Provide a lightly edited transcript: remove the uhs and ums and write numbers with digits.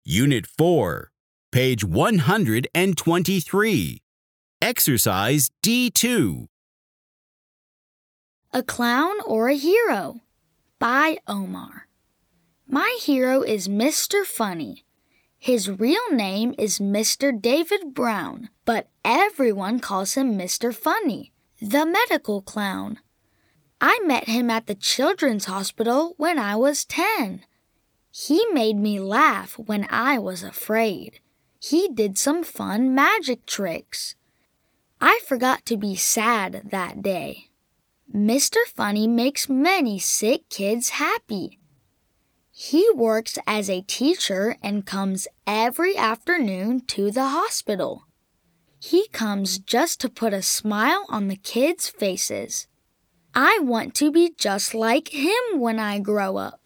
Unit 4, page 123. Exercise D2. A Clown or a Hero by Omar. My hero is Mr. Funny. His real name is Mr. David Brown, but everyone calls him Mr. Funny, the medical clown. I met him at the children's hospital when I was 10. He made me laugh when I was afraid. He did some fun magic tricks. I forgot to be sad that day. Mr. Funny makes many sick kids happy. He works as a teacher and comes every afternoon to the hospital. He comes just to put a smile on the kids' faces. I want to be just like him when I grow up.